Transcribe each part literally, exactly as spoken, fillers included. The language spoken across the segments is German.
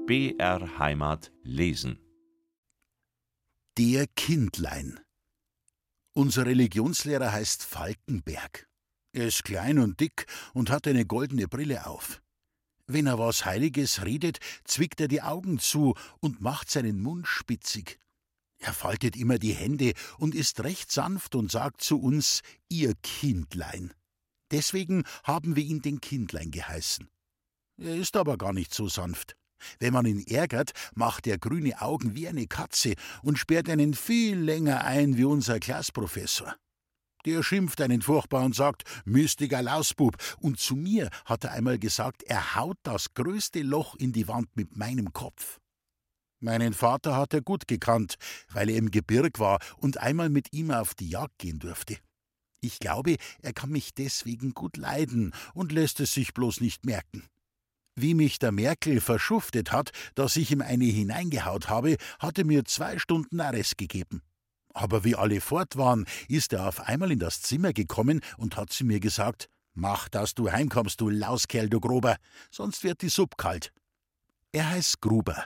B R Heimat lesen. Der Kindlein. Unser Religionslehrer heißt Falkenberg. Er ist klein und dick und hat eine goldene Brille auf. Wenn er was Heiliges redet, zwickt er die Augen zu und macht seinen Mund spitzig. Er faltet immer die Hände und ist recht sanft und sagt zu uns, ihr Kindlein. Deswegen haben wir ihn den Kindlein geheißen. Er ist aber gar nicht so sanft. Wenn man ihn ärgert, macht er grüne Augen wie eine Katze und sperrt einen viel länger ein wie unser Klassprofessor. Der schimpft einen furchtbar und sagt, mistiger Lausbub. Und zu mir hat er einmal gesagt, er haut das größte Loch in die Wand mit meinem Kopf. Meinen Vater hat er gut gekannt, weil er im Gebirg war und einmal mit ihm auf die Jagd gehen durfte. Ich glaube, er kann mich deswegen gut leiden und lässt es sich bloß nicht merken. Wie mich der Merkel verschuftet hat, dass ich ihm eine hineingehaut habe, hat er mir zwei Stunden Arrest gegeben. Aber wie alle fort waren, ist er auf einmal in das Zimmer gekommen und hat zu mir gesagt, »Mach, dass du heimkommst, du Lauskerl, du Grober, sonst wird die Suppe kalt.« Er heißt Gruber.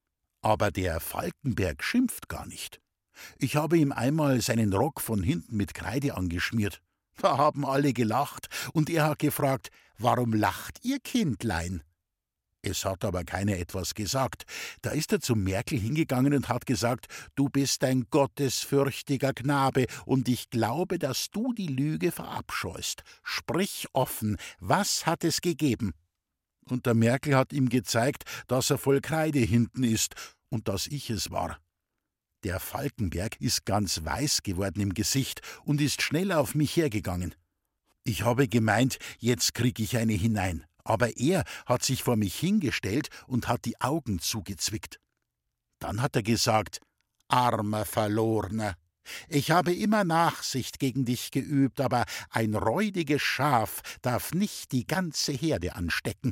Aber der Falkenberg schimpft gar nicht. Ich habe ihm einmal seinen Rock von hinten mit Kreide angeschmiert. Da haben alle gelacht und er hat gefragt, »Warum lacht ihr, Kindlein?« Es hat aber keiner etwas gesagt. Da ist er zum Merkel hingegangen und hat gesagt, »Du bist ein gottesfürchtiger Knabe und ich glaube, dass du die Lüge verabscheust. Sprich offen, was hat es gegeben?« Und der Merkel hat ihm gezeigt, dass er voll Kreide hinten ist und dass ich es war. Der Falkenberg ist ganz weiß geworden im Gesicht und ist schnell auf mich hergegangen. Ich habe gemeint, jetzt krieg ich eine hinein, aber er hat sich vor mich hingestellt und hat die Augen zugezwickt. Dann hat er gesagt, »Armer Verlorener, ich habe immer Nachsicht gegen dich geübt, aber ein räudiges Schaf darf nicht die ganze Herde anstecken.«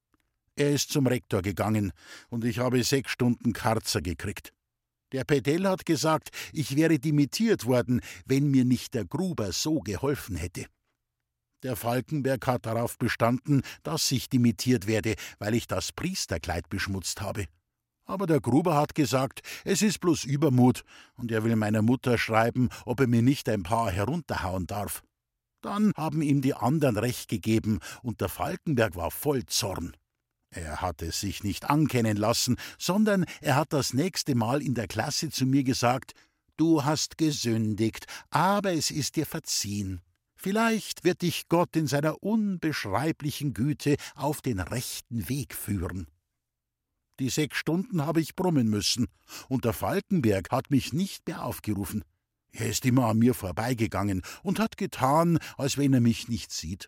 Er ist zum Rektor gegangen und ich habe sechs Stunden Karzer gekriegt. Der Pedell hat gesagt, ich wäre dimittiert worden, wenn mir nicht der Gruber so geholfen hätte. Der Falkenberg hat darauf bestanden, dass ich dimittiert werde, weil ich das Priesterkleid beschmutzt habe. Aber der Gruber hat gesagt, es ist bloß Übermut und er will meiner Mutter schreiben, ob er mir nicht ein paar herunterhauen darf. Dann haben ihm die anderen recht gegeben und der Falkenberg war voll Zorn. Er hat es sich nicht ankennen lassen, sondern er hat das nächste Mal in der Klasse zu mir gesagt, »Du hast gesündigt, aber es ist dir verziehen. Vielleicht wird dich Gott in seiner unbeschreiblichen Güte auf den rechten Weg führen.« Die sechs Stunden habe ich brummen müssen, und der Falkenberg hat mich nicht mehr aufgerufen. Er ist immer an mir vorbeigegangen und hat getan, als wenn er mich nicht sieht.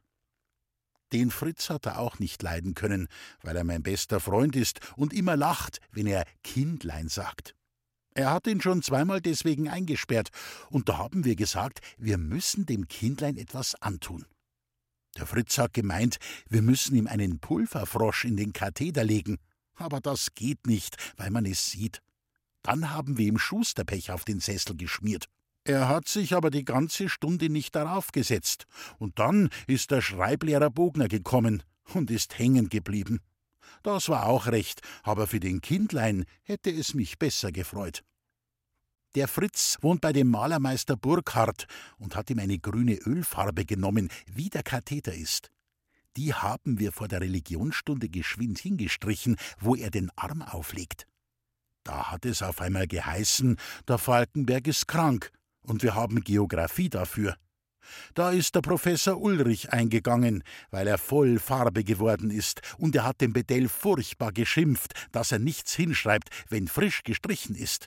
Den Fritz hat er auch nicht leiden können, weil er mein bester Freund ist und immer lacht, wenn er Kindlein sagt. Er hat ihn schon zweimal deswegen eingesperrt, und da haben wir gesagt, wir müssen dem Kindlein etwas antun. Der Fritz hat gemeint, wir müssen ihm einen Pulverfrosch in den Katheder legen, aber das geht nicht, weil man es sieht. Dann haben wir ihm Schusterpech auf den Sessel geschmiert. Er hat sich aber die ganze Stunde nicht darauf gesetzt, und dann ist der Schreiblehrer Bogner gekommen und ist hängen geblieben. Das war auch recht, aber für den Kindlein hätte es mich besser gefreut. Der Fritz wohnt bei dem Malermeister Burkhardt und hat ihm eine grüne Ölfarbe genommen, wie der Katheder ist. Die haben wir vor der Religionsstunde geschwind hingestrichen, wo er den Arm auflegt. Da hat es auf einmal geheißen, der Falkenberg ist krank, und wir haben Geographie dafür. Da ist der Professor Ulrich eingegangen, weil er voll Farbe geworden ist, und er hat dem Pedell furchtbar geschimpft, dass er nichts hinschreibt, wenn frisch gestrichen ist.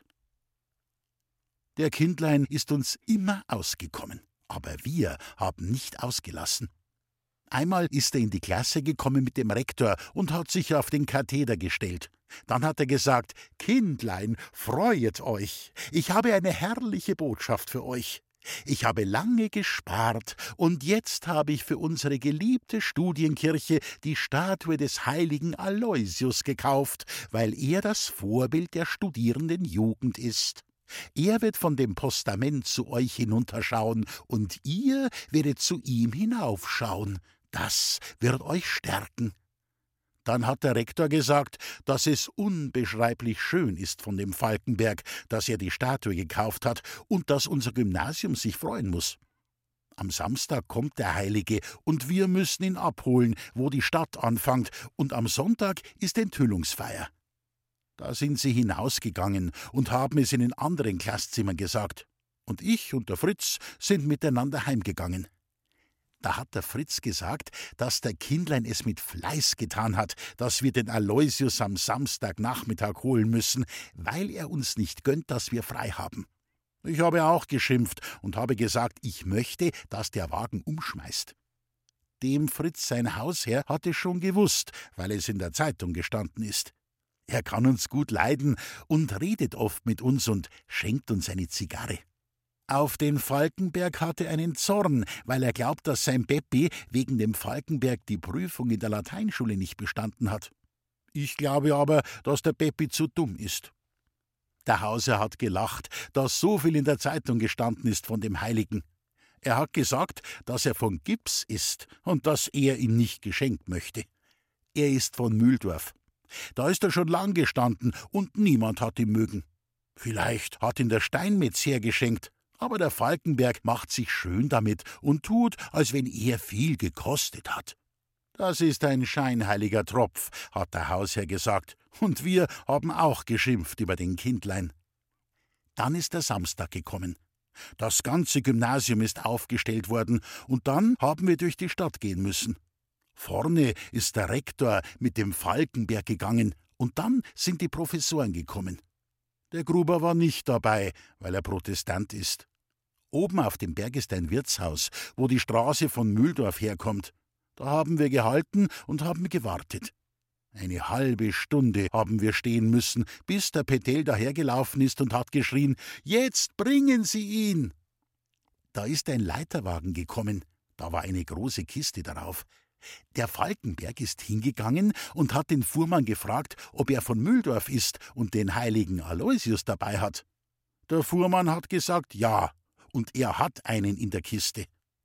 Der Kindlein ist uns immer ausgekommen, aber wir haben nicht ausgelassen. Einmal ist er in die Klasse gekommen mit dem Rektor und hat sich auf den Katheder gestellt. Dann hat er gesagt, »Kindlein, freuet euch, ich habe eine herrliche Botschaft für euch. Ich habe lange gespart, und jetzt habe ich für unsere geliebte Studienkirche die Statue des heiligen Aloysius gekauft, weil er das Vorbild der studierenden Jugend ist. Er wird von dem Postament zu euch hinunterschauen, und ihr werdet zu ihm hinaufschauen. Das wird euch stärken.« Dann hat der Rektor gesagt, dass es unbeschreiblich schön ist von dem Falkenberg, dass er die Statue gekauft hat und dass unser Gymnasium sich freuen muss. Am Samstag kommt der Heilige und wir müssen ihn abholen, wo die Stadt anfängt, und am Sonntag ist Enthüllungsfeier. Da sind sie hinausgegangen und haben es in den anderen Klasszimmern gesagt. Und ich und der Fritz sind miteinander heimgegangen. Da hat der Fritz gesagt, dass der Kindlein es mit Fleiß getan hat, dass wir den Aloysius am Samstagnachmittag holen müssen, weil er uns nicht gönnt, dass wir frei haben. Ich habe auch geschimpft und habe gesagt, ich möchte, dass der Wagen umschmeißt. Dem Fritz sein Hausherr hat es schon gewusst, weil es in der Zeitung gestanden ist. Er kann uns gut leiden und redet oft mit uns und schenkt uns eine Zigarre. Auf den Falkenberg hat er einen Zorn, weil er glaubt, dass sein Beppi wegen dem Falkenberg die Prüfung in der Lateinschule nicht bestanden hat. Ich glaube aber, dass der Beppi zu dumm ist. Der Hausherr hat gelacht, dass so viel in der Zeitung gestanden ist von dem Heiligen. Er hat gesagt, dass er von Gips ist und dass er ihn nicht geschenkt möchte. Er ist von Mühldorf. Da ist er schon lang gestanden und niemand hat ihn mögen. Vielleicht hat ihn der Steinmetz hergeschenkt, aber der Falkenberg macht sich schön damit und tut, als wenn er viel gekostet hat. Das ist ein scheinheiliger Tropf, hat der Hausherr gesagt, und wir haben auch geschimpft über den Kindlein. Dann ist der Samstag gekommen. Das ganze Gymnasium ist aufgestellt worden, und dann haben wir durch die Stadt gehen müssen. Vorne ist der Rektor mit dem Falkenberg gegangen, und dann sind die Professoren gekommen. Der Gruber war nicht dabei, weil er Protestant ist. Oben auf dem Berg ist ein Wirtshaus, wo die Straße von Mühldorf herkommt. Da haben wir gehalten und haben gewartet. Eine halbe Stunde haben wir stehen müssen, bis der Petel dahergelaufen ist und hat geschrien, »Jetzt bringen Sie ihn!« Da ist ein Leiterwagen gekommen, da war eine große Kiste darauf. Der Falkenberg ist hingegangen und hat den Fuhrmann gefragt, ob er von Mühldorf ist und den heiligen Aloysius dabei hat. Der Fuhrmann hat gesagt, ja, und er hat einen in der Kiste.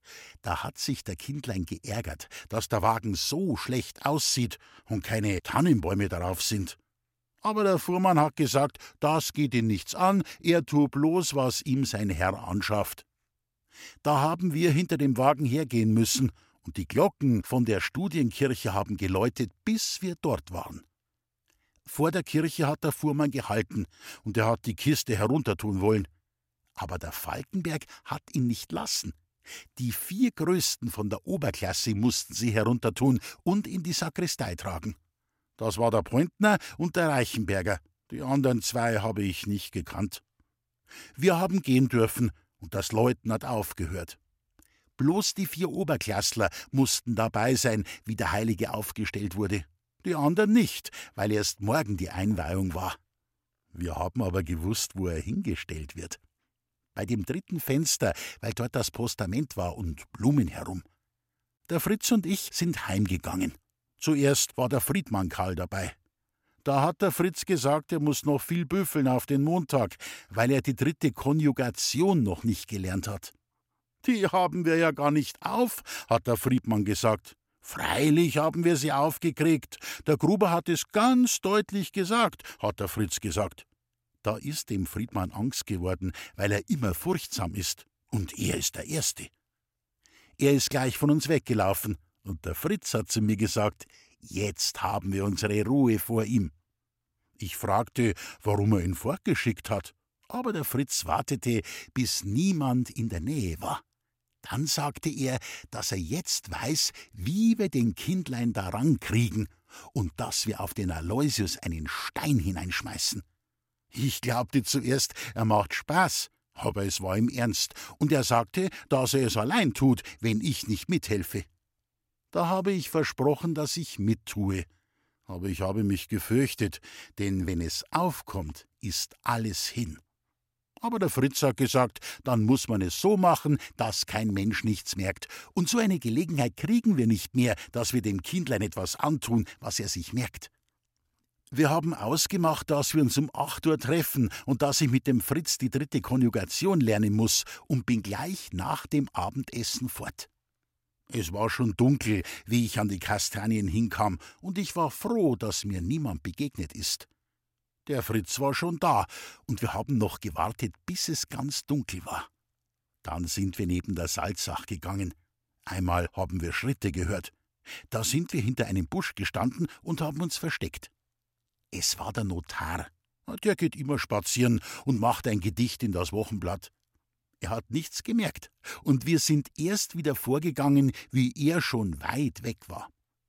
Da hat sich der Kindlein geärgert, dass der Wagen so schlecht aussieht und keine Tannenbäume darauf sind. Aber der Fuhrmann hat gesagt, das geht ihn nichts an, er tut bloß, was ihm sein Herr anschafft. Da haben wir hinter dem Wagen hergehen müssen, und die Glocken von der Studienkirche haben geläutet, bis wir dort waren. Vor der Kirche hat der Fuhrmann gehalten, und er hat die Kiste heruntertun wollen. Aber der Falkenberg hat ihn nicht lassen. Die vier Größten von der Oberklasse mussten sie heruntertun und in die Sakristei tragen. Das war der Pointner und der Reichenberger. Die anderen zwei habe ich nicht gekannt. Wir haben gehen dürfen, und das Läuten hat aufgehört. Bloß die vier Oberklassler mussten dabei sein, wie der Heilige aufgestellt wurde. Die anderen nicht, weil erst morgen die Einweihung war. Wir haben aber gewusst, wo er hingestellt wird. Bei dem dritten Fenster, weil dort das Postament war und Blumen herum. Der Fritz und ich sind heimgegangen. Zuerst war der Friedmann Karl dabei. Da hat der Fritz gesagt, er muss noch viel büffeln auf den Montag, weil er die dritte Konjugation noch nicht gelernt hat. Die haben wir ja gar nicht auf, hat der Friedmann gesagt. Freilich haben wir sie aufgekriegt. Der Gruber hat es ganz deutlich gesagt, hat der Fritz gesagt. Da ist dem Friedmann Angst geworden, weil er immer furchtsam ist. Und er ist der Erste. Er ist gleich von uns weggelaufen. Und der Fritz hat zu mir gesagt, jetzt haben wir unsere Ruhe vor ihm. Ich fragte, warum er ihn fortgeschickt hat. Aber der Fritz wartete, bis niemand in der Nähe war. Dann sagte er, dass er jetzt weiß, wie wir den Kindlein daran kriegen und dass wir auf den Aloysius einen Stein hineinschmeißen. Ich glaubte zuerst, er macht Spaß, aber es war ihm ernst, und er sagte, dass er es allein tut, wenn ich nicht mithelfe. Da habe ich versprochen, dass ich mittue, aber ich habe mich gefürchtet, denn wenn es aufkommt, ist alles hin. Aber der Fritz hat gesagt, dann muss man es so machen, dass kein Mensch nichts merkt, und so eine Gelegenheit kriegen wir nicht mehr, dass wir dem Kindlein etwas antun, was er sich merkt. Wir haben ausgemacht, dass wir uns um acht Uhr treffen und dass ich mit dem Fritz die dritte Konjugation lernen muss und bin gleich nach dem Abendessen fort. Es war schon dunkel, wie ich an die Kastanien hinkam, und ich war froh, dass mir niemand begegnet ist. Der Fritz war schon da, und wir haben noch gewartet, bis es ganz dunkel war. Dann sind wir neben der Salzach gegangen. Einmal haben wir Schritte gehört. Da sind wir hinter einem Busch gestanden und haben uns versteckt. Es war der Notar. Der geht immer spazieren und macht ein Gedicht in das Wochenblatt. Er hat nichts gemerkt, und wir sind erst wieder vorgegangen, wie er schon weit weg war.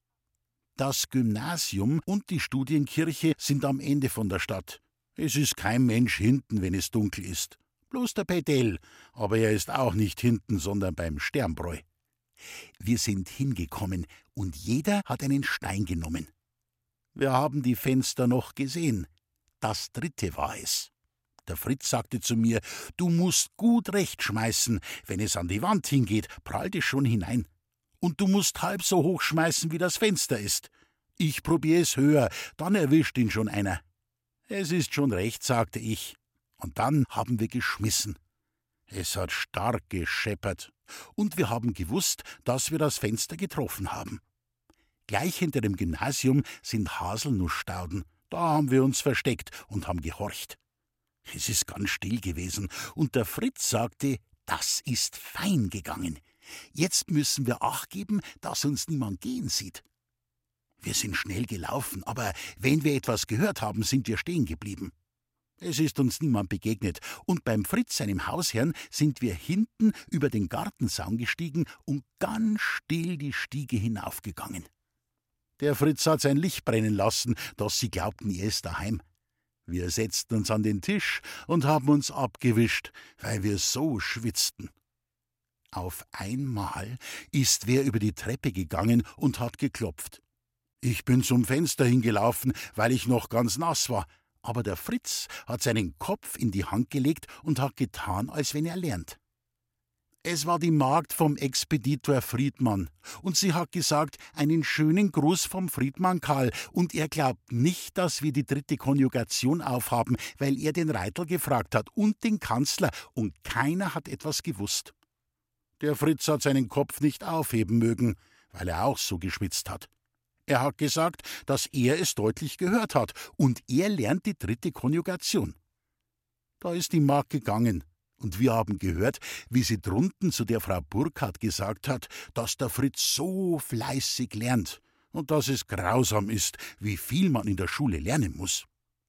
Das Gymnasium und die Studienkirche sind am Ende von der Stadt. Es ist kein Mensch hinten, wenn es dunkel ist. Bloß der Pedell, aber er ist auch nicht hinten, sondern beim Sternbräu. Wir sind hingekommen, und jeder hat einen Stein genommen. Wir haben die Fenster noch gesehen. Das dritte war es. Der Fritz sagte zu mir, du musst gut recht schmeißen, wenn es an die Wand hingeht, prallt es schon hinein. Und du musst halb so hoch schmeißen, wie das Fenster ist. Ich probiere es höher, dann erwischt ihn schon einer. Es ist schon recht, sagte ich. Und dann haben wir geschmissen. Es hat stark gescheppert, und wir haben gewusst, dass wir das Fenster getroffen haben. Gleich hinter dem Gymnasium sind Haselnussstauden. Da haben wir uns versteckt und haben gehorcht. Es ist ganz still gewesen, und der Fritz sagte, das ist fein gegangen. Jetzt müssen wir Acht geben, dass uns niemand gehen sieht. Wir sind schnell gelaufen, aber wenn wir etwas gehört haben, sind wir stehen geblieben. Es ist uns niemand begegnet, und beim Fritz, seinem Hausherrn, sind wir hinten über den Gartensaum gestiegen und ganz still die Stiege hinaufgegangen. Der Fritz hat sein Licht brennen lassen, dass sie glaubten, er ist daheim. Wir setzten uns an den Tisch und haben uns abgewischt, weil wir so schwitzten. Auf einmal ist wer über die Treppe gegangen und hat geklopft. Ich bin zum Fenster hingelaufen, weil ich noch ganz nass war, aber der Fritz hat seinen Kopf in die Hand gelegt und hat getan, als wenn er lernt. Es war die Magd vom Expeditor Friedmann, und sie hat gesagt, einen schönen Gruß vom Friedmann Karl, und er glaubt nicht, dass wir die dritte Konjugation aufhaben, weil er den Reitel gefragt hat und den Kanzler, und keiner hat etwas gewusst. Der Fritz hat seinen Kopf nicht aufheben mögen, weil er auch so geschwitzt hat. Er hat gesagt, dass er es deutlich gehört hat, und er lernt die dritte Konjugation. Da ist die Magd gegangen. Und wir haben gehört, wie sie drunten zu der Frau Burkhardt gesagt hat, dass der Fritz so fleißig lernt und dass es grausam ist, wie viel man in der Schule lernen muss.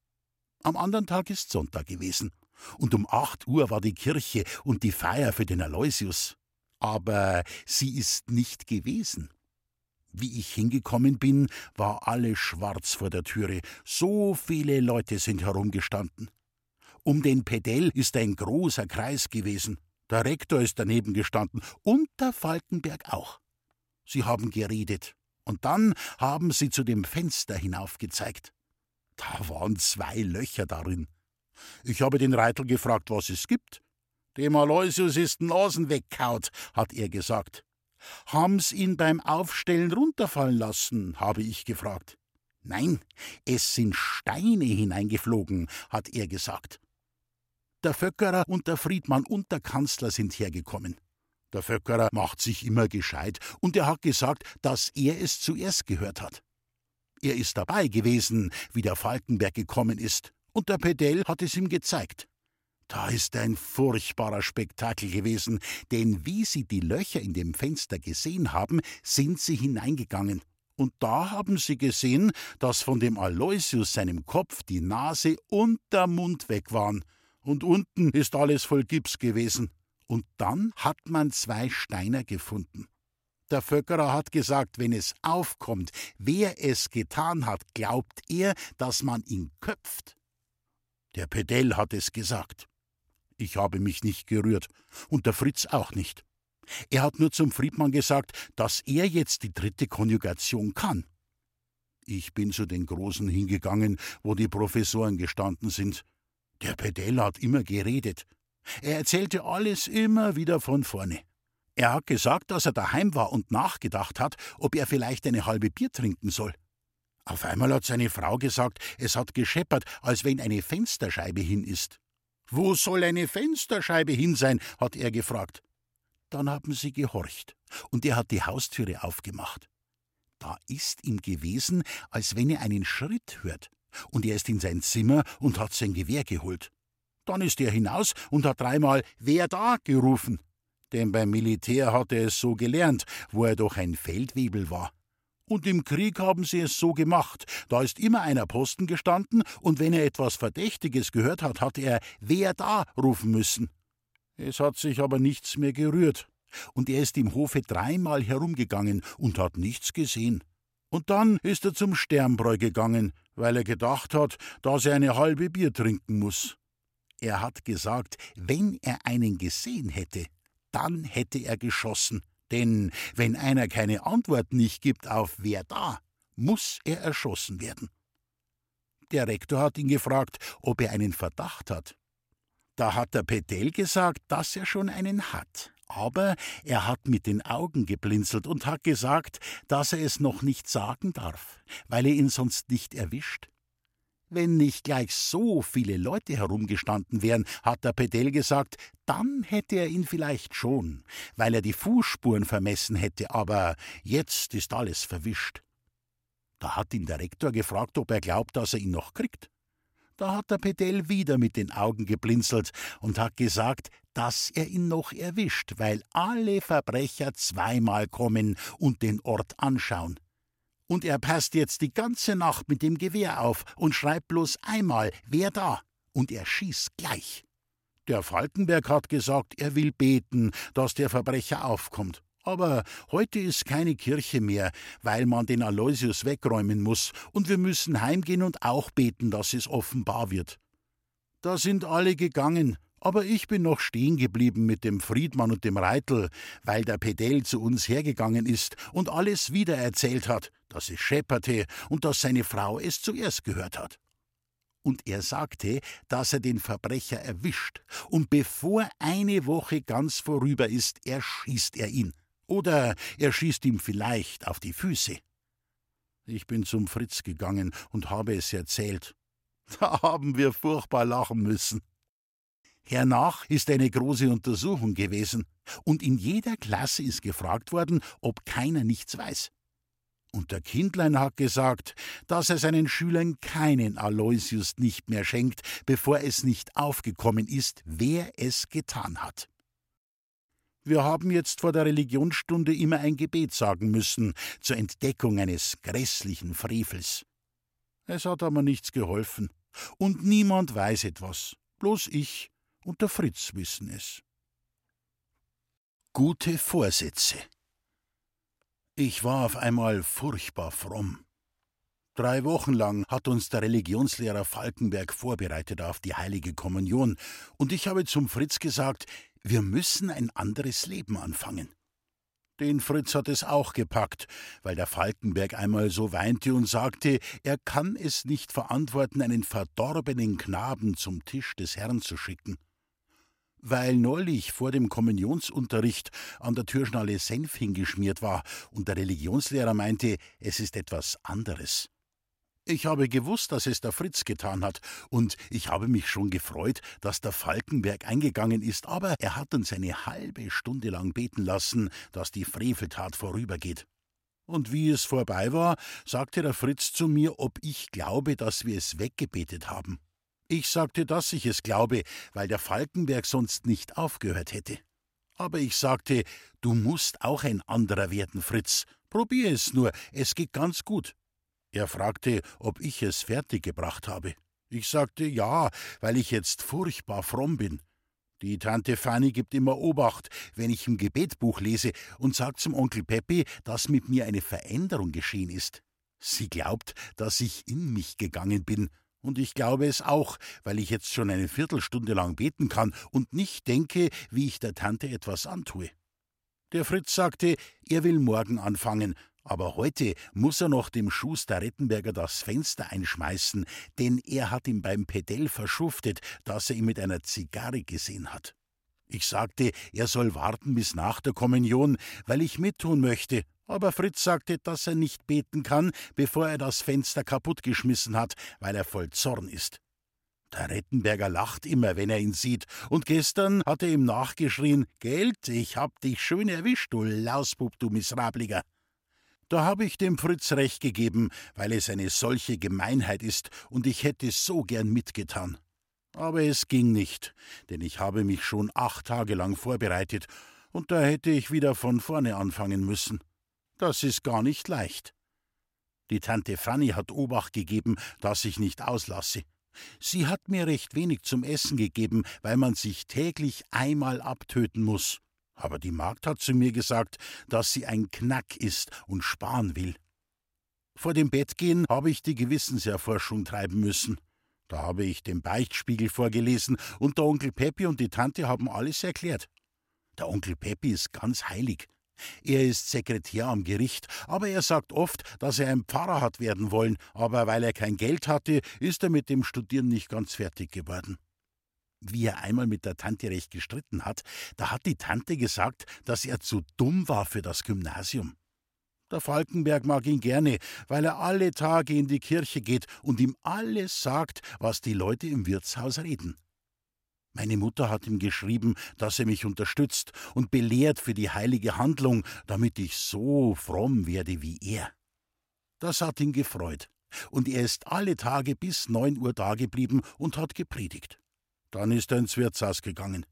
Am anderen Tag ist Sonntag gewesen, und um acht Uhr war die Kirche und die Feier für den Aloysius. Aber sie ist nicht gewesen. Wie ich hingekommen bin, war alles schwarz vor der Türe. So viele Leute sind herumgestanden. Um den Pedell ist ein großer Kreis gewesen. Der Rektor ist daneben gestanden und der Falkenberg auch. Sie haben geredet, und dann haben sie zu dem Fenster hinaufgezeigt. Da waren zwei Löcher darin. Ich habe den Reitel gefragt, was es gibt. Dem Aloysius ist Nasen weggehaut, hat er gesagt. Haben's ihn beim Aufstellen runterfallen lassen, habe ich gefragt. Nein, es sind Steine hineingeflogen, hat er gesagt. Der Vöckerer und der Friedmann und der Kanzler sind hergekommen. Der Vöckerer macht sich immer gescheit, und er hat gesagt, dass er es zuerst gehört hat. Er ist dabei gewesen, wie der Falkenberg gekommen ist, und der Pedell hat es ihm gezeigt. Da ist ein furchtbarer Spektakel gewesen, denn wie sie die Löcher in dem Fenster gesehen haben, sind sie hineingegangen. Und da haben sie gesehen, dass von dem Aloysius seinem Kopf die Nase und der Mund weg waren. Und unten ist alles voll Gips gewesen. Und dann hat man zwei Steiner gefunden. Der Vöckerer hat gesagt, wenn es aufkommt, wer es getan hat, glaubt er, dass man ihn köpft. Der Pedell hat es gesagt. Ich habe mich nicht gerührt, und der Fritz auch nicht. Er hat nur zum Friedmann gesagt, dass er jetzt die dritte Konjugation kann. Ich bin zu den Großen hingegangen, wo die Professoren gestanden sind. Der Pedell hat immer geredet. Er erzählte alles immer wieder von vorne. Er hat gesagt, dass er daheim war und nachgedacht hat, ob er vielleicht eine halbe Bier trinken soll. Auf einmal hat seine Frau gesagt, es hat gescheppert, als wenn eine Fensterscheibe hin ist. »Wo soll eine Fensterscheibe hin sein?« hat er gefragt. Dann haben sie gehorcht, und er hat die Haustüre aufgemacht. Da ist ihm gewesen, als wenn er einen Schritt hört, und er ist in sein Zimmer und hat sein Gewehr geholt. Dann ist er hinaus und hat dreimal »Wer da?« gerufen. Denn beim Militär hat er es so gelernt, wo er doch ein Feldwebel war. Und im Krieg haben sie es so gemacht. Da ist immer einer Posten gestanden, und wenn er etwas Verdächtiges gehört hat, hat er »Wer da?« rufen müssen. Es hat sich aber nichts mehr gerührt, und er ist im Hofe dreimal herumgegangen und hat nichts gesehen. Und dann ist er zum Sternbräu gegangen, weil er gedacht hat, dass er eine halbe Bier trinken muss. Er hat gesagt, wenn er einen gesehen hätte, dann hätte er geschossen. Denn wenn einer keine Antwort nicht gibt auf »Wer da?«, muss er erschossen werden. Der Rektor hat ihn gefragt, ob er einen Verdacht hat. Da hat der Pedell gesagt, dass er schon einen hat. Aber er hat mit den Augen geblinzelt und hat gesagt, dass er es noch nicht sagen darf, weil er ihn sonst nicht erwischt. Wenn nicht gleich so viele Leute herumgestanden wären, hat der Pedell gesagt, dann hätte er ihn vielleicht schon, weil er die Fußspuren vermessen hätte, aber jetzt ist alles verwischt. Da hat ihn der Rektor gefragt, ob er glaubt, dass er ihn noch kriegt. Da hat der Pedell wieder mit den Augen geblinzelt und hat gesagt, dass er ihn noch erwischt, weil alle Verbrecher zweimal kommen und den Ort anschauen. Und er passt jetzt die ganze Nacht mit dem Gewehr auf und schreibt bloß einmal »Wer da?« und er schießt gleich. Der Falkenberg hat gesagt, er will beten, dass der Verbrecher aufkommt. Aber heute ist keine Kirche mehr, weil man den Aloysius wegräumen muss, und wir müssen heimgehen und auch beten, dass es offenbar wird. Da sind alle gegangen, aber ich bin noch stehen geblieben mit dem Friedmann und dem Reitel, weil der Pedell zu uns hergegangen ist und alles wieder erzählt hat, dass es schepperte und dass seine Frau es zuerst gehört hat. Und er sagte, dass er den Verbrecher erwischt, und bevor eine Woche ganz vorüber ist, erschießt er ihn. Oder er schießt ihm vielleicht auf die Füße. Ich bin zum Fritz gegangen und habe es erzählt. Da haben wir furchtbar lachen müssen. Hernach ist eine große Untersuchung gewesen, und in jeder Klasse ist gefragt worden, ob keiner nichts weiß. Und der Kindlein hat gesagt, dass er seinen Schülern keinen Aloysius nicht mehr schenkt, bevor es nicht aufgekommen ist, wer es getan hat. Wir haben jetzt vor der Religionsstunde immer ein Gebet sagen müssen, zur Entdeckung eines grässlichen Frevels. Es hat aber nichts geholfen, und niemand weiß etwas, bloß ich und der Fritz wissen es. Gute Vorsätze. Ich war auf einmal furchtbar fromm. Drei Wochen lang hat uns der Religionslehrer Falkenberg vorbereitet auf die heilige Kommunion, und ich habe zum Fritz gesagt, wir müssen ein anderes Leben anfangen. Den Fritz hat es auch gepackt, weil der Falkenberg einmal so weinte und sagte, er kann es nicht verantworten, einen verdorbenen Knaben zum Tisch des Herrn zu schicken. Weil neulich vor dem Kommunionsunterricht an der Türschnalle Senf hingeschmiert war und der Religionslehrer meinte, es ist etwas anderes. Ich habe gewusst, dass es der Fritz getan hat, und ich habe mich schon gefreut, dass der Falkenberg eingegangen ist, aber er hat uns eine halbe Stunde lang beten lassen, dass die Freveltat vorübergeht. Und wie es vorbei war, sagte der Fritz zu mir, ob ich glaube, dass wir es weggebetet haben. Ich sagte, dass ich es glaube, weil der Falkenberg sonst nicht aufgehört hätte. Aber ich sagte, du musst auch ein anderer werden, Fritz. Probier es nur, es geht ganz gut. Er fragte, ob ich es fertiggebracht habe. Ich sagte ja, weil ich jetzt furchtbar fromm bin. Die Tante Fanny gibt immer Obacht, wenn ich im Gebetbuch lese, und sagt zum Onkel Peppi, dass mit mir eine Veränderung geschehen ist. Sie glaubt, dass ich in mich gegangen bin, und ich glaube es auch, weil ich jetzt schon eine Viertelstunde lang beten kann und nicht denke, wie ich der Tante etwas antue. Der Fritz sagte, er will morgen anfangen, aber heute muss er noch dem Schuster Rettenberger das Fenster einschmeißen, denn er hat ihm beim Pedell verschuftet, dass er ihn mit einer Zigarre gesehen hat. Ich sagte, er soll warten bis nach der Kommunion, weil ich mittun möchte, aber Fritz sagte, dass er nicht beten kann, bevor er das Fenster kaputtgeschmissen hat, weil er voll Zorn ist. Der Rettenberger lacht immer, wenn er ihn sieht, und gestern hat er ihm nachgeschrien: »Gelt, ich hab dich schön erwischt, du Lausbub, du Miserabliger.« Da habe ich dem Fritz recht gegeben, weil es eine solche Gemeinheit ist, und ich hätte so gern mitgetan. Aber es ging nicht, denn ich habe mich schon acht Tage lang vorbereitet, und da hätte ich wieder von vorne anfangen müssen. Das ist gar nicht leicht. Die Tante Fanny hat Obacht gegeben, dass ich nicht auslasse. Sie hat mir recht wenig zum Essen gegeben, weil man sich täglich einmal abtöten muss. Aber die Magd hat zu mir gesagt, dass sie ein Knack ist und sparen will. Vor dem Bettgehen habe ich die Gewissenserforschung treiben müssen. Da habe ich den Beichtspiegel vorgelesen, und der Onkel Peppi und die Tante haben alles erklärt. Der Onkel Peppi ist ganz heilig. Er ist Sekretär am Gericht, aber er sagt oft, dass er ein Pfarrer hat werden wollen, aber weil er kein Geld hatte, ist er mit dem Studieren nicht ganz fertig geworden. Wie er einmal mit der Tante recht gestritten hat, da hat die Tante gesagt, dass er zu dumm war für das Gymnasium. Der Falkenberg mag ihn gerne, weil er alle Tage in die Kirche geht und ihm alles sagt, was die Leute im Wirtshaus reden. Meine Mutter hat ihm geschrieben, dass er mich unterstützt und belehrt für die heilige Handlung, damit ich so fromm werde wie er. Das hat ihn gefreut, und er ist alle Tage bis neun Uhr dageblieben und hat gepredigt. Dann ist er ins Wirtshaus gegangen.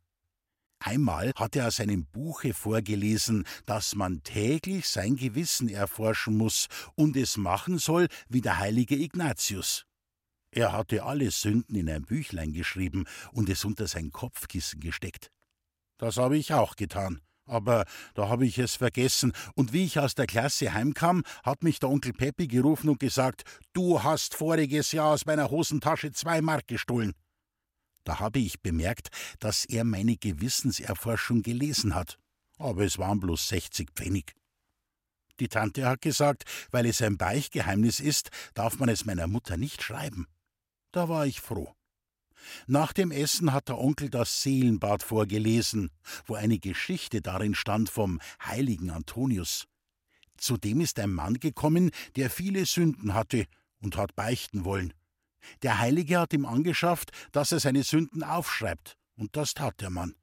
Einmal hat er aus einem Buche vorgelesen, dass man täglich sein Gewissen erforschen muss und es machen soll wie der heilige Ignatius. Er hatte alle Sünden in ein Büchlein geschrieben und es unter sein Kopfkissen gesteckt. Das habe ich auch getan, aber da habe ich es vergessen, und wie ich aus der Klasse heimkam, hat mich der Onkel Peppi gerufen und gesagt: »Du hast voriges Jahr aus meiner Hosentasche zwei Mark gestohlen.« Da habe ich bemerkt, dass er meine Gewissenserforschung gelesen hat, aber es waren bloß sechzig Pfennig. Die Tante hat gesagt, weil es ein Beichtgeheimnis ist, darf man es meiner Mutter nicht schreiben. Da war ich froh. Nach dem Essen hat der Onkel das Seelenbad vorgelesen, wo eine Geschichte darin stand vom heiligen Antonius. Zudem ist ein Mann gekommen, der viele Sünden hatte und hat beichten wollen. Der Heilige hat ihm angeschafft, dass er seine Sünden aufschreibt, und das tat der Mann.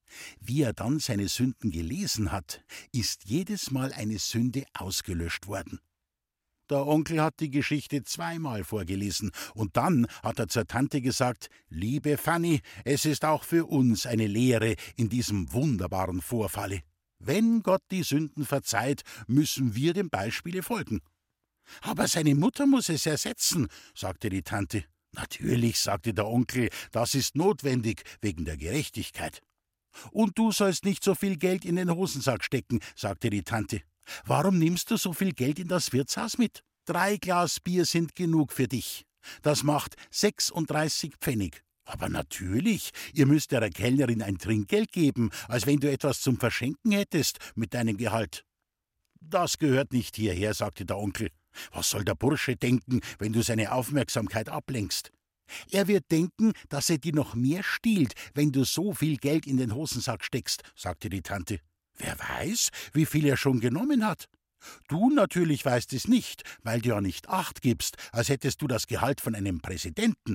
Wie er dann seine Sünden gelesen hat, ist jedes Mal eine Sünde ausgelöscht worden. Der Onkel hat die Geschichte zweimal vorgelesen, und dann hat er zur Tante gesagt: »Liebe Fanny, es ist auch für uns eine Lehre in diesem wunderbaren Vorfalle. Wenn Gott die Sünden verzeiht, müssen wir dem Beispiele folgen.« »Aber seine Mutter muss es ersetzen«, sagte die Tante. »Natürlich«, sagte der Onkel, »das ist notwendig, wegen der Gerechtigkeit.« »Und du sollst nicht so viel Geld in den Hosensack stecken«, sagte die Tante. »Warum nimmst du so viel Geld in das Wirtshaus mit? Drei Glas Bier sind genug für dich. Das macht sechsunddreißig Pfennig. Aber natürlich, ihr müsst der Kellnerin ein Trinkgeld geben, als wenn du etwas zum Verschenken hättest mit deinem Gehalt.« »Das gehört nicht hierher«, sagte der Onkel. »Was soll der Bursche denken, wenn du seine Aufmerksamkeit ablenkst? Er wird denken, dass er dir noch mehr stiehlt, wenn du so viel Geld in den Hosensack steckst«, sagte die Tante. »Wer weiß, wie viel er schon genommen hat? Du natürlich weißt es nicht, weil du ja nicht Acht gibst, als hättest du das Gehalt von einem Präsidenten.«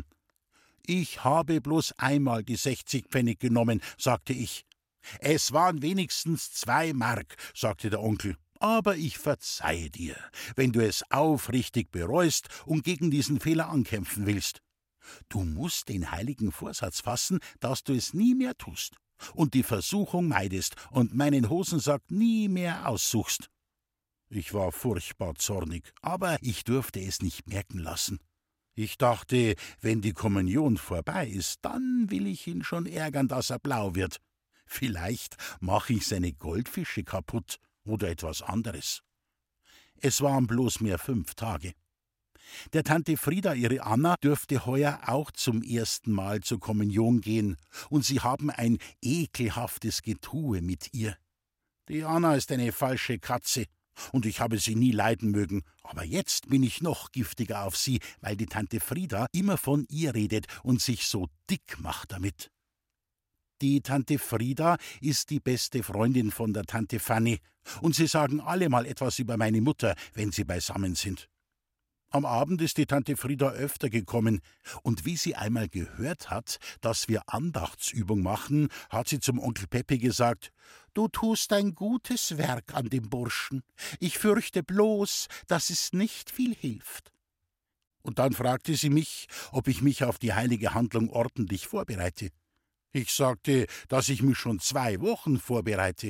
»Ich habe bloß einmal die sechzig Pfennig genommen«, sagte ich. »Es waren wenigstens zwei Mark«, sagte der Onkel. »Aber ich verzeihe dir, wenn du es aufrichtig bereust und gegen diesen Fehler ankämpfen willst. Du musst den heiligen Vorsatz fassen, dass du es nie mehr tust und die Versuchung meidest und meinen Hosensack nie mehr aussuchst.« Ich war furchtbar zornig, aber ich durfte es nicht merken lassen. Ich dachte, wenn die Kommunion vorbei ist, dann will ich ihn schon ärgern, dass er blau wird. Vielleicht mache ich seine Goldfische kaputt oder etwas anderes. Es waren bloß mehr fünf Tage. Der Tante Frieda, ihre Anna, dürfte heuer auch zum ersten Mal zur Kommunion gehen, und sie haben ein ekelhaftes Getue mit ihr. Die Anna ist eine falsche Katze, und ich habe sie nie leiden mögen, aber jetzt bin ich noch giftiger auf sie, weil die Tante Frieda immer von ihr redet und sich so dick macht damit. Die Tante Frieda ist die beste Freundin von der Tante Fanny, und sie sagen alle mal etwas über meine Mutter, wenn sie beisammen sind. Am Abend ist die Tante Frieda öfter gekommen, und wie sie einmal gehört hat, dass wir Andachtsübung machen, hat sie zum Onkel Peppi gesagt: »Du tust ein gutes Werk an dem Burschen. Ich fürchte bloß, dass es nicht viel hilft.« Und dann fragte sie mich, ob ich mich auf die heilige Handlung ordentlich vorbereite. Ich sagte, dass ich mich schon zwei Wochen vorbereite.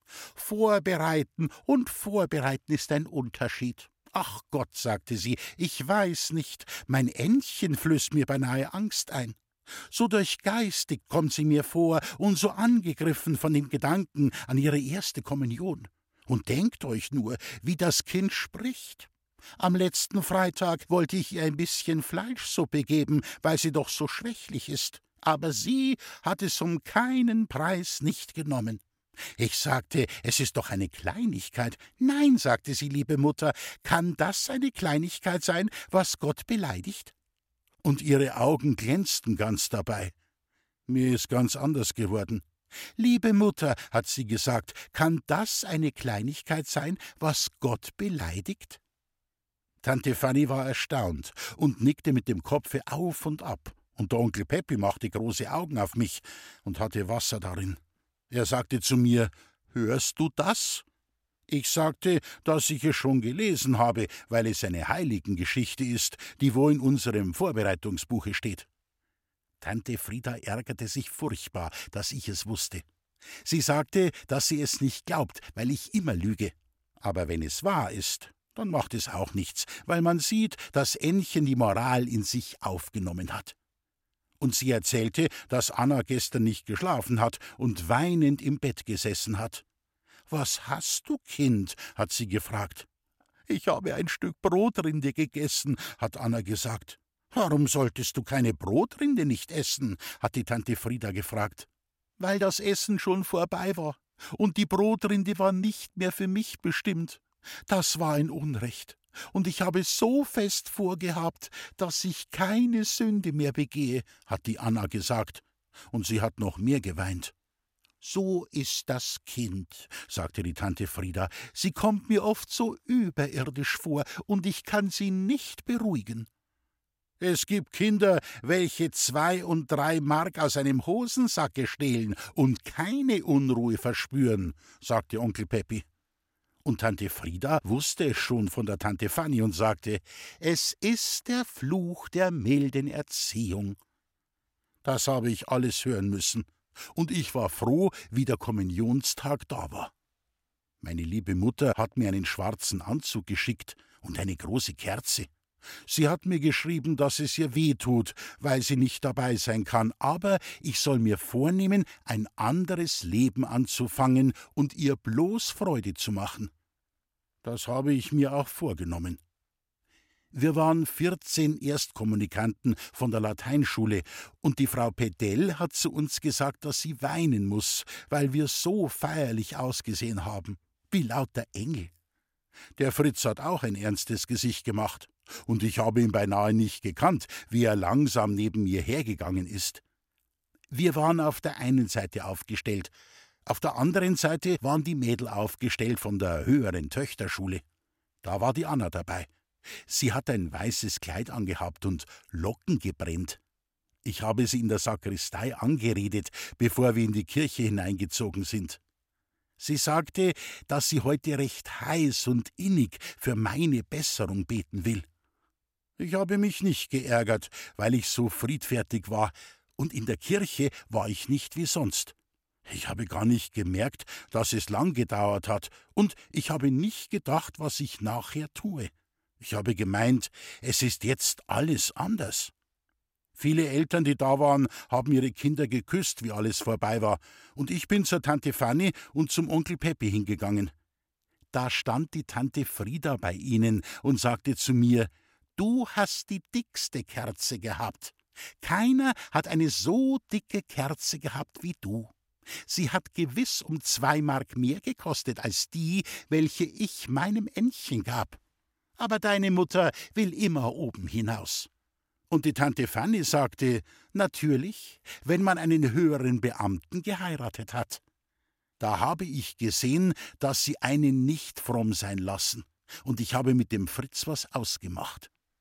»Vorbereiten und vorbereiten ist ein Unterschied. Ach Gott«, sagte sie, »ich weiß nicht, mein Ännchen flößt mir beinahe Angst ein. So durchgeistigt kommt sie mir vor und so angegriffen von dem Gedanken an ihre erste Kommunion. Und denkt euch nur, wie das Kind spricht. Am letzten Freitag wollte ich ihr ein bisschen Fleischsuppe geben, weil sie doch so schwächlich ist. Aber sie hat es um keinen Preis nicht genommen. Ich sagte, es ist doch eine Kleinigkeit. »Nein«, sagte sie, »liebe Mutter, kann das eine Kleinigkeit sein, was Gott beleidigt?« Und ihre Augen glänzten ganz dabei. Mir ist ganz anders geworden. »Liebe Mutter«, hat sie gesagt, »kann das eine Kleinigkeit sein, was Gott beleidigt?« Tante Fanny war erstaunt und nickte mit dem Kopfe auf und ab, und der Onkel Peppi machte große Augen auf mich und hatte Wasser darin. Er sagte zu mir: »Hörst du das?« Ich sagte, dass ich es schon gelesen habe, weil es eine Heiligengeschichte ist, die wo in unserem Vorbereitungsbuche steht. Tante Frieda ärgerte sich furchtbar, dass ich es wusste. Sie sagte, dass sie es nicht glaubt, weil ich immer lüge. Aber wenn es wahr ist, dann macht es auch nichts, weil man sieht, dass Ännchen die Moral in sich aufgenommen hat. Und sie erzählte, dass Anna gestern nicht geschlafen hat und weinend im Bett gesessen hat. »Was hast du, Kind?« hat sie gefragt. »Ich habe ein Stück Brotrinde gegessen«, hat Anna gesagt. »Warum solltest du keine Brotrinde nicht essen?« hat die Tante Frieda gefragt. »Weil das Essen schon vorbei war, und die Brotrinde war nicht mehr für mich bestimmt. Das war ein Unrecht. Und ich habe so fest vorgehabt, dass ich keine Sünde mehr begehe«, hat die Anna gesagt. Und sie hat noch mehr geweint. »So ist das Kind«, sagte die Tante Frieda. »Sie kommt mir oft so überirdisch vor, und ich kann sie nicht beruhigen.« »Es gibt Kinder, welche zwei und drei Mark aus einem Hosensacke stehlen und keine Unruhe verspüren«, sagte Onkel Peppi. Und Tante Frieda wusste es schon von der Tante Fanny und sagte: »Es ist der Fluch der milden Erziehung.« Das habe ich alles hören müssen, und ich war froh, wie der Kommunionstag da war. Meine liebe Mutter hat mir einen schwarzen Anzug geschickt und eine große Kerze. Sie hat mir geschrieben, dass es ihr weh tut, weil sie nicht dabei sein kann, aber ich soll mir vornehmen, ein anderes Leben anzufangen und ihr bloß Freude zu machen. Das habe ich mir auch vorgenommen. Wir waren vierzehn Erstkommunikanten von der Lateinschule, und die Frau Pedell hat zu uns gesagt, dass sie weinen muss, weil wir so feierlich ausgesehen haben, wie lauter Engel. Der Fritz hat auch ein ernstes Gesicht gemacht, und ich habe ihn beinahe nicht gekannt, wie er langsam neben mir hergegangen ist. Wir waren auf der einen Seite aufgestellt, auf der anderen Seite waren die Mädel aufgestellt von der höheren Töchterschule. Da war die Anna dabei. Sie hat ein weißes Kleid angehabt und Locken gebrennt. Ich habe sie in der Sakristei angeredet, bevor wir in die Kirche hineingezogen sind. Sie sagte, dass sie heute recht heiß und innig für meine Besserung beten will. Ich habe mich nicht geärgert, weil ich so friedfertig war, und in der Kirche war ich nicht wie sonst. Ich habe gar nicht gemerkt, dass es lang gedauert hat, und ich habe nicht gedacht, was ich nachher tue. Ich habe gemeint, es ist jetzt alles anders. Viele Eltern, die da waren, haben ihre Kinder geküsst, wie alles vorbei war, und ich bin zur Tante Fanny und zum Onkel Peppi hingegangen. Da stand die Tante Frieda bei ihnen und sagte zu mir: »Du hast die dickste Kerze gehabt. Keiner hat eine so dicke Kerze gehabt wie du. Sie hat gewiss um zwei Mark mehr gekostet als die, welche ich meinem Ännchen gab. Aber deine Mutter will immer oben hinaus.« Und die Tante Fanny sagte: »Natürlich, wenn man einen höheren Beamten geheiratet hat.« Da habe ich gesehen, dass sie einen nicht fromm sein lassen, und ich habe mit dem Fritz was ausgemacht.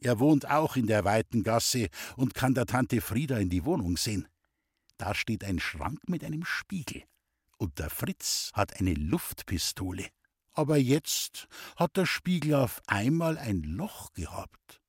Er wohnt auch in der weiten Gasse und kann der Tante Frieda in die Wohnung sehen. Da steht ein Schrank mit einem Spiegel. Und der Fritz hat eine Luftpistole. Aber jetzt hat der Spiegel auf einmal ein Loch gehabt.